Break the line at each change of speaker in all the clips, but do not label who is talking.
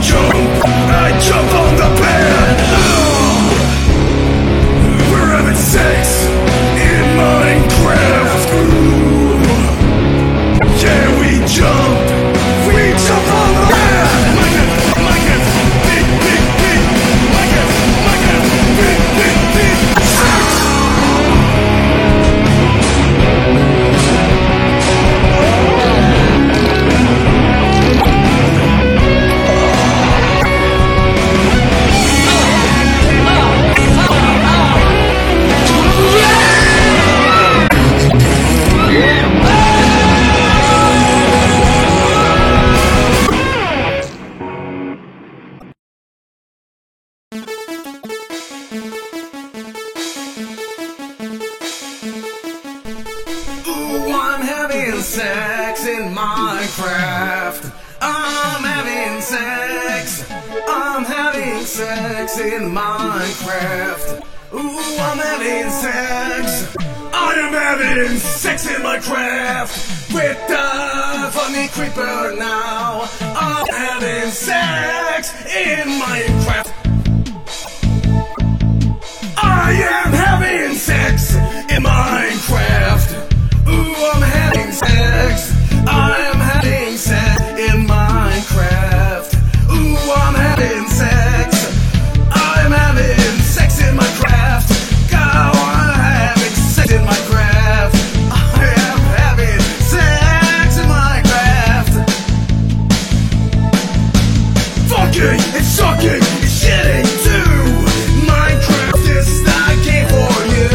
I jump on the bed. We're having sex in Minecraft. Yeah, we jump on the bed. Minecraft, big, big, big. Minecraft, big, big, big. I'm having sex in Minecraft. I'm having sex. I'm having sex in Minecraft. Ooh, I'm having sex. I am having sex in Minecraft with the funny creeper now. I'm having sex in Minecraft. I am having sex in Minecraft. Ooh, I'm having sex. I am having sex in Minecraft. Ooh, I'm having sex. I'm having sex in Minecraft. Go, I'm having sex in Minecraft. I am having sex in Minecraft. Fucking and sucking and shitting too. Minecraft is the game for you.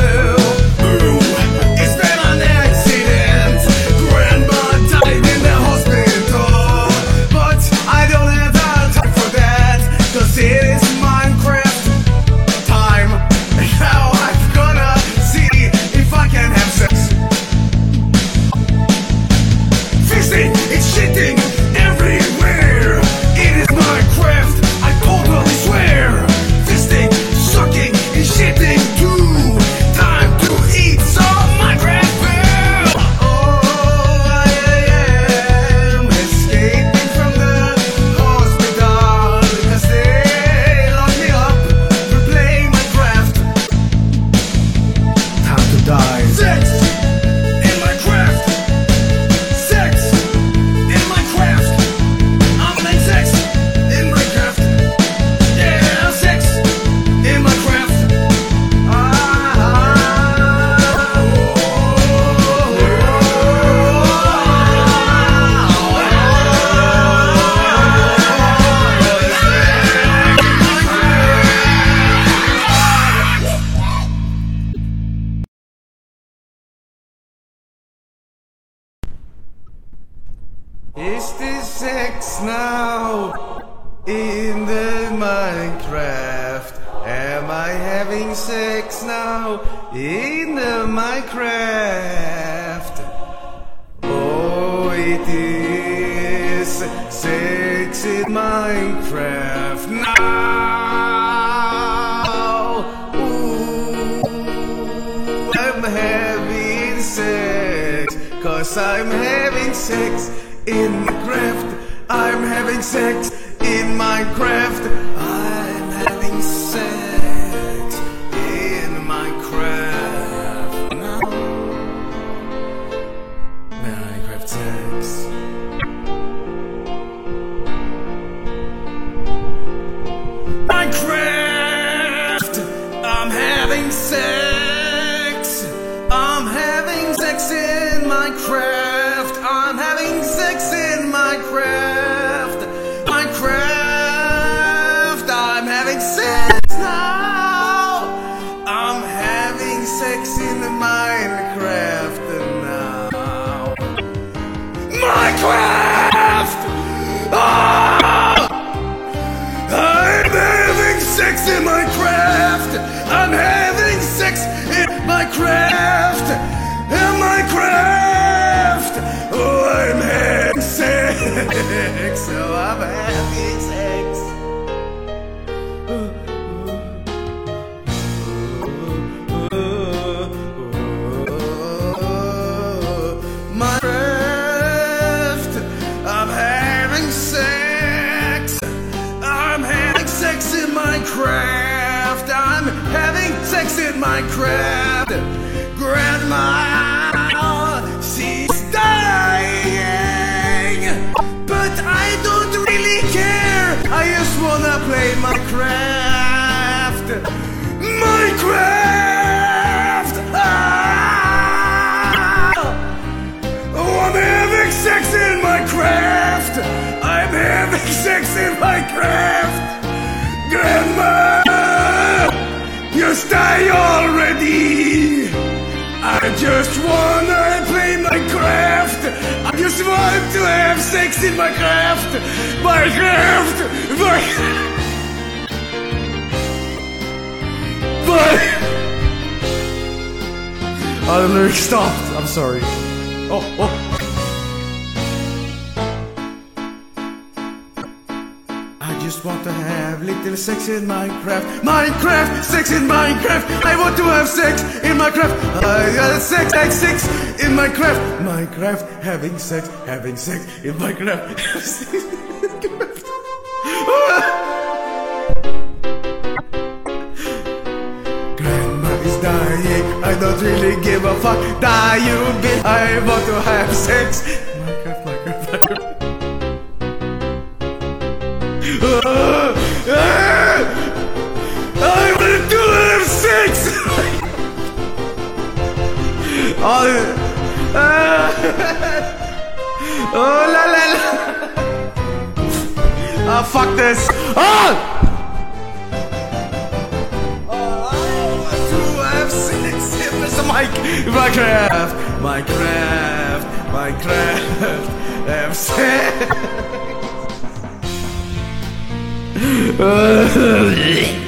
Is this sex now in the Minecraft? Am I having sex now in the Minecraft? Oh, it is sex in Minecraft now. Ooh, I'm having sex, 'cause I'm having sex in Minecraft. I'm having sex in Minecraft. I'm having sex in Minecraft now. Minecraft sex. Minecraft. I'm having sex. I'm having sex in Minecraft. I'm having sex in Minecraft. Minecraft. I'm having sex now. I'm having sex in Minecraft now. Minecraft. Ah! I'm having sex in Minecraft. I'm having sex in Minecraft. In Minecraft. Oh, I'm having sex. So I'm having sex. Minecraft. I'm having sex. Minecraft. I'm having sex in Minecraft. Grandma, she's dying, but I don't really care. I just wanna play Minecraft. Minecraft! Oh, I'm having sex in Minecraft. I'm having sex in Minecraft. Grandma, just die already. I just wanna play Minecraft. I just want to have sex in Minecraft. Minecraft. Oh, the lyrics stopped. I'm sorry. Oh. I just want to have little sex in Minecraft. Minecraft, sex in Minecraft. I want to have sex in Minecraft. I got sex in Minecraft. Minecraft, having sex in Minecraft. Grandma is dying. I don't really give a fuck. Die, you bitch. I want to have sex. Minecraft. I want to have sex. Oh la la la. Ah, fuck this. Oh! I want to have sex in Minecraft. Have sex.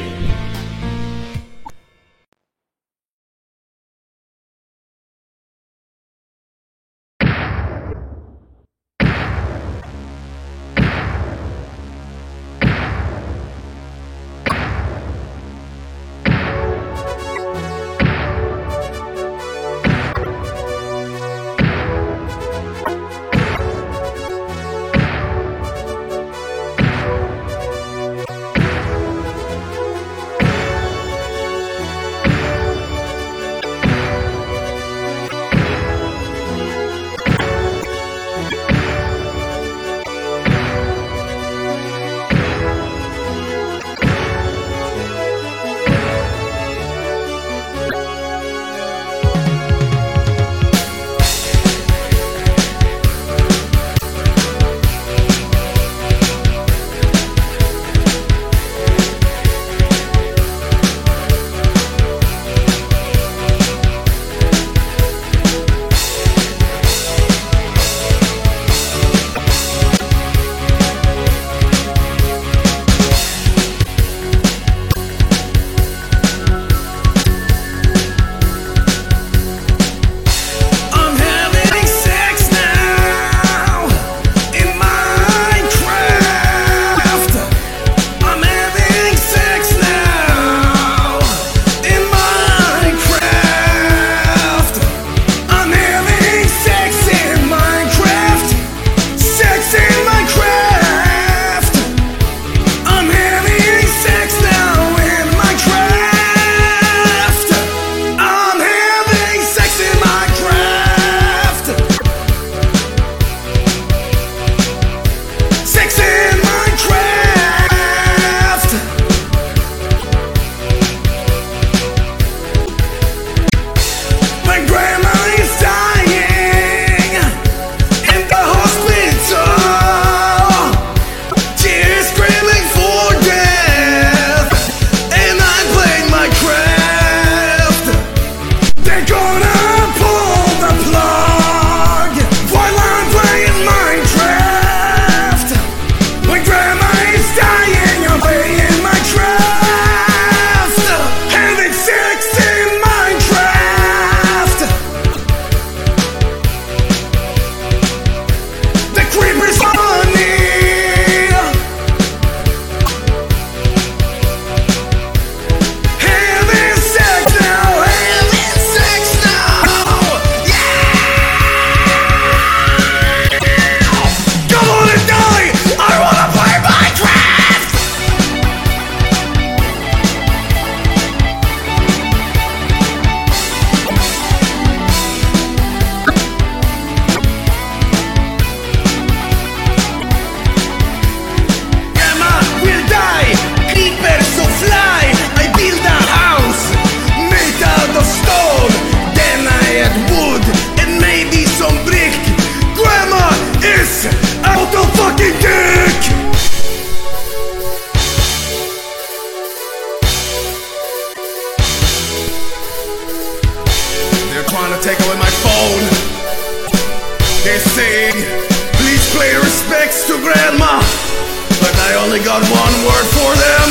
only got one word for them.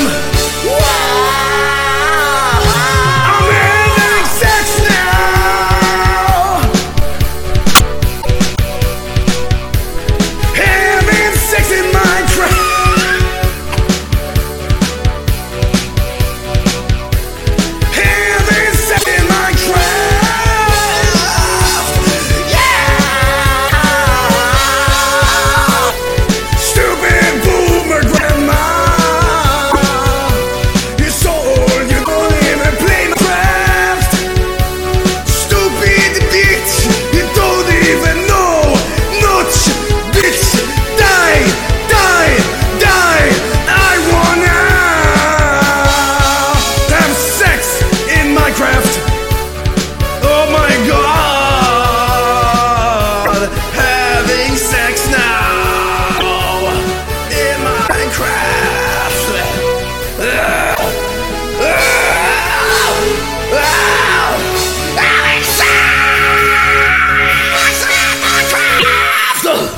I'm having sex now. Having sex in Minecraft. Having sex in Minecraft. Yeah. Stupid boomer grandma. You're so old, you don't even play Minecraft. Stupid bitch, you don't even know. Nuts, bitch, die, die, die. I wanna have sex in Minecraft. Oh my god, having sex now in Minecraft. Having sex in Minecraft.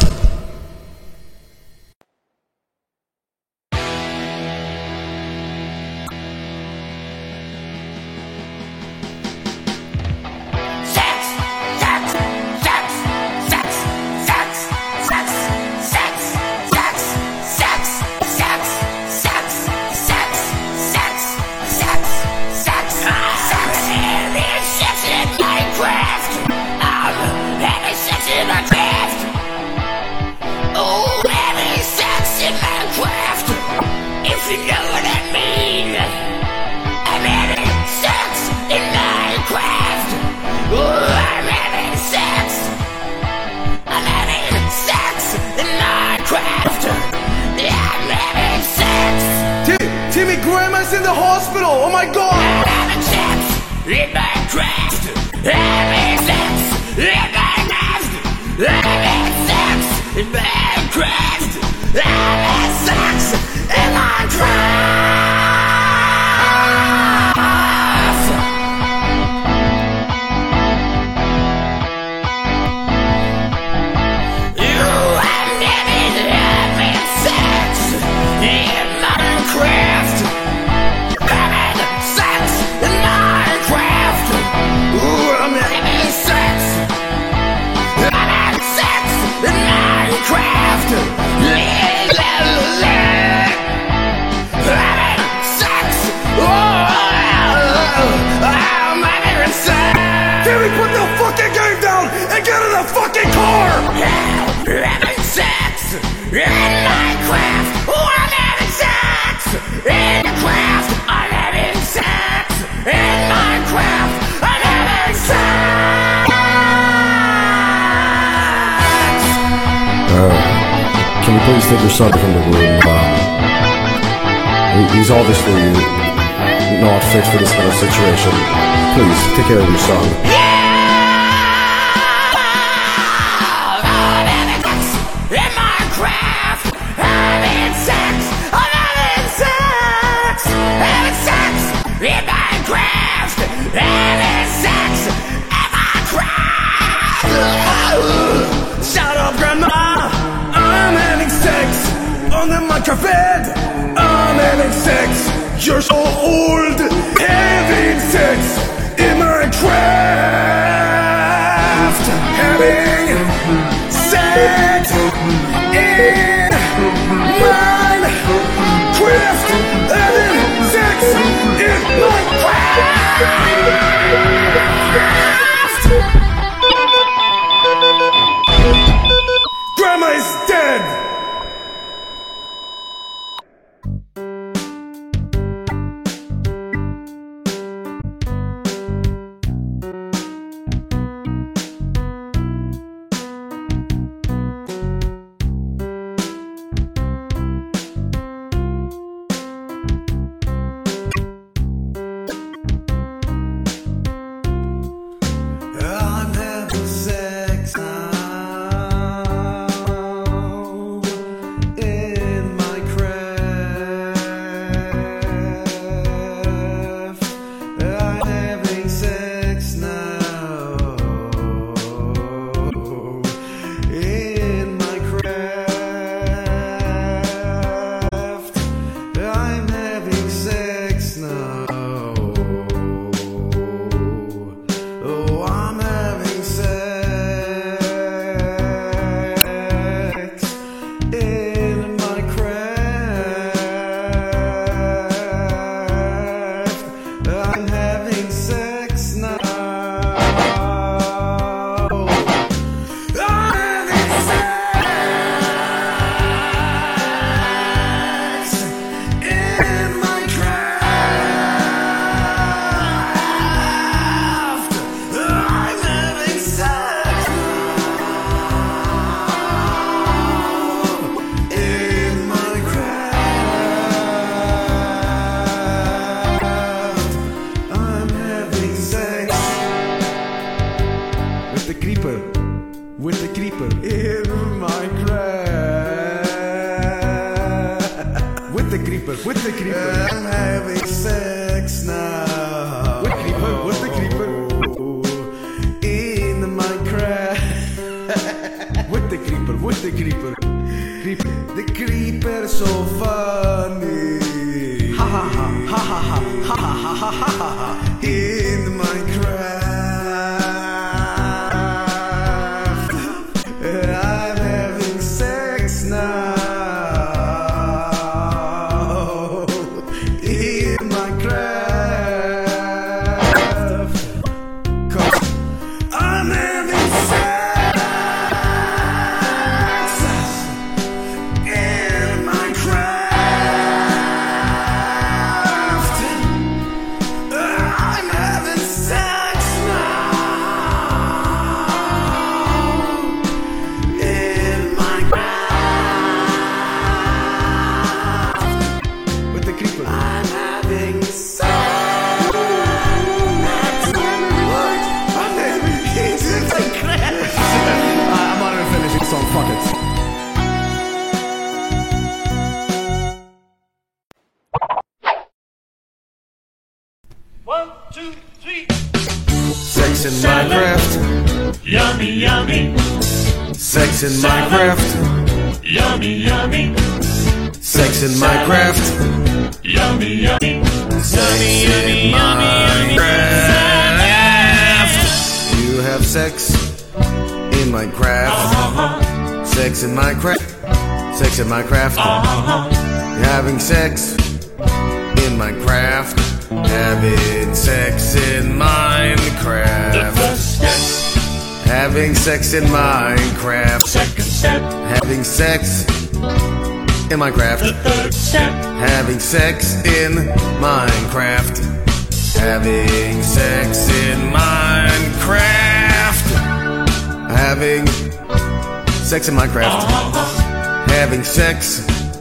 If you know what I mean, I'm having sex in Minecraft. Ooh, I'm having sex. I'm having sex in Minecraft. I'm having sex. Timmy, Grandma's in the hospital. Oh my god. I'm having sex in Minecraft. Having sex in Minecraft. Having sex in Minecraft. Having sex in Minecraft. You have never having sex in Minecraft. Having sex in Minecraft. Ooh, I'm having sex. Having sex in Minecraft. Having sex. Oh, I'm having sex. Timmy, put the fucking game down and get in the fucking car. Having sex in Minecraft. Oh, I'm having sex in Minecraft. I'm having sex in Minecraft. I'm having sex.
Can you please take your son from the room? He's obviously not fit for this kind of situation. Please, take care of your son.
I'm having sex in Minecraft. Having sex. I'm having sex. Having sex in Minecraft. Having sex in Minecraft. Shut up, Grandma. I'm having sex on the Minecraft bed. I'm having sex. You're so old. Having sex in Minecraft. Having sex in Minecraft. Having sex in Minecraft. Grandma is dead. with the creeper, with the creeper. I'm having sex now. With creeper, with the creeper. In Minecraft. With the creeper, with the creeper. The creeper is so funny. Ha ha ha ha ha ha ha ha ha ha. In Minecraft, I'm having sex now. In Minecraft, 'cause I'm having sex in Minecraft. I'm having sex now in Minecraft. With the creeper. I'm having sex. I'm not even finishing the song, fuck it.
One, two, three.
Sex in Minecraft.
Yummy, yummy.
Sex in Minecraft.
Yummy, yummy.
Sex in Minecraft.
Yummy, yummy.
Sex in Minecraft. You have sex in Minecraft. Sex in Minecraft. Sex in Minecraft. You're having sex in Minecraft. Having sex in Minecraft.
First step,
Having sex in Minecraft.
second step,
Having sex in Minecraft.
third step,
Having sex in Minecraft. Having sex in Minecraft. Having sex in Minecraft. Having sex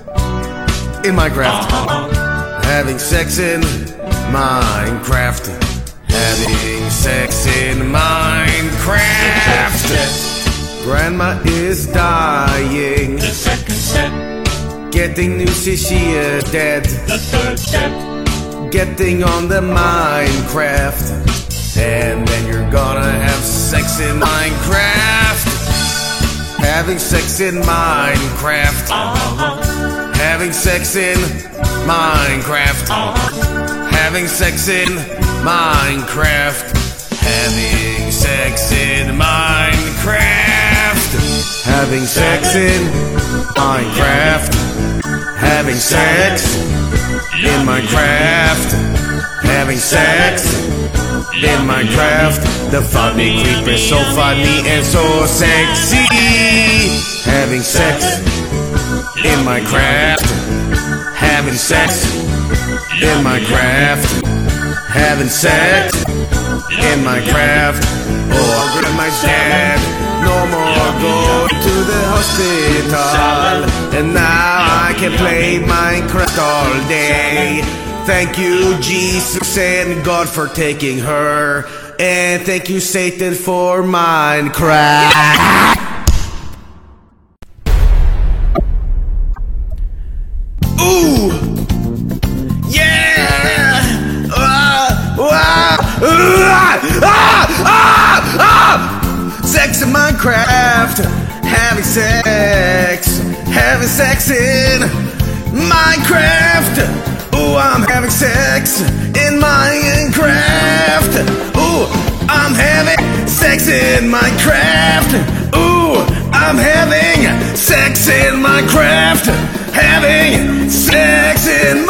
in Minecraft. Having sex in Minecraft. Having sex in Minecraft. Grandma is dying.
the second step,
Getting news she is dead.
the third step,
Getting on the Minecraft. And then you're gonna have sex in Minecraft. Having sex in Minecraft. Having sex in Minecraft. Having sex in Minecraft. Having sex in Minecraft. Having sex in Minecraft. Having sex in Minecraft. Having sex in Minecraft. The funny creeper, so funny and so sexy. Having sex in Minecraft. Having sex in Minecraft. Having sex in Minecraft. Oh, grandma's dead. No more going to the hospital. And now I can play Minecraft all day. Thank you, Jesus and God, for taking her. And thank you, Satan, for Minecraft. Ooh! Yeah! Sex in Minecraft. Having sex. Having sex in Minecraft. Ooh, I'm having sex in Minecraft. Ooh, I'm having sex in Minecraft. Ooh, I'm having sex in Minecraft. Having sex in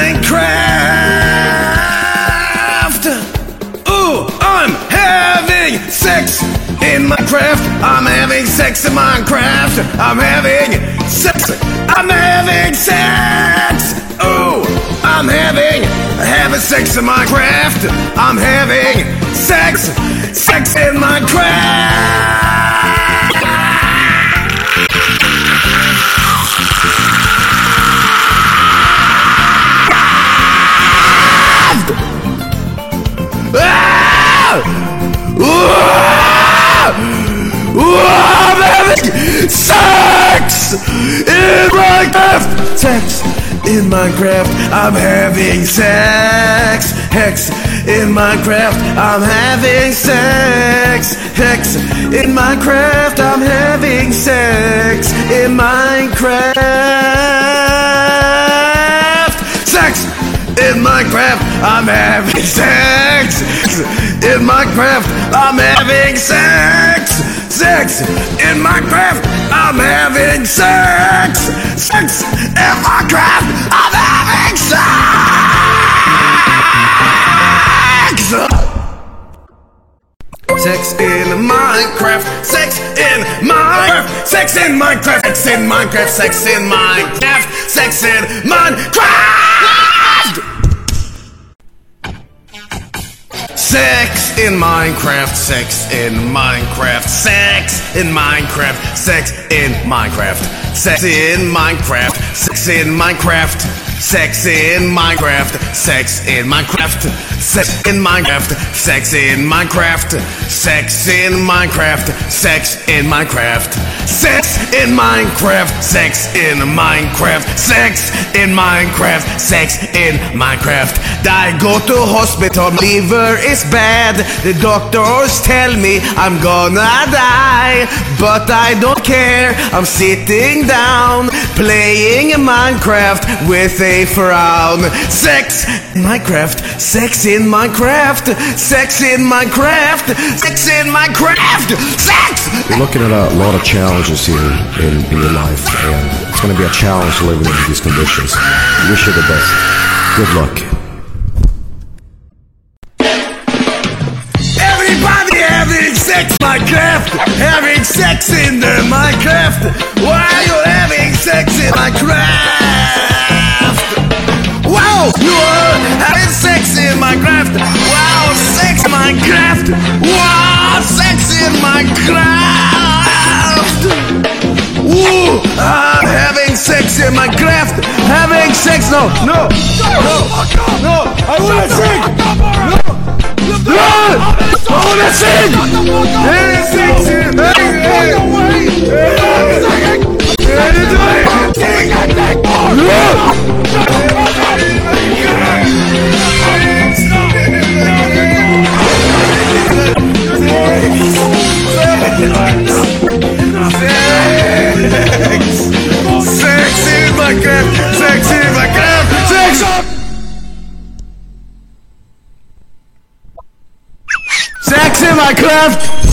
Minecraft. Ooh, I'm having sex in Minecraft. I'm having sex in Minecraft. I'm having sex. I'm having sex. Ooh, I'm having sex in Minecraft. I'm having sex in Minecraft. I'm having sex in Minecraft. Sex in Minecraft, I'm having sex. Hex in Minecraft, I'm having sex. Hex in Minecraft, I'm having sex. In Minecraft, sex in Minecraft, I'm having sex. In Minecraft, I'm having sex. Sex in Minecraft, I'm having sex. Sex in Minecraft, I'm having sex. Sex in Minecraft, sex in Minecraft, sex in Minecraft, sex in Minecraft, sex in Minecraft, sex in Minecraft. Sex in Minecraft, sex in Minecraft, sex in Minecraft, sex in Minecraft, sex in Minecraft, sex in Minecraft, sex in Minecraft, sex in Minecraft, sex in Minecraft, sex in Minecraft, sex in Minecraft, sex in Minecraft, sex in Minecraft, sex in Minecraft, sex in Minecraft, sex in Minecraft. I go to hospital, liver is bad. The doctors tell me I'm gonna die, but I don't care. I'm sitting down, playing Minecraft with a frown. Sex in Minecraft, sex in Minecraft, sex in Minecraft, sex in Minecraft, sex!
You're looking at a lot of challenges here in your life, and it's going to be a challenge living in these conditions. Wish you the best. Good luck.
Everybody having sex Minecraft, having sex in the Minecraft. Why are you having sex in Minecraft? Wow, you are having sex in Minecraft. Wow, sex in Minecraft. Wow, sex in Minecraft. Woo, I'm having sex in Minecraft. Having sex, no, I wanna sing. No, I wanna sing. Sex in Minecraft, sex in Minecraft, sex! Sex in Minecraft!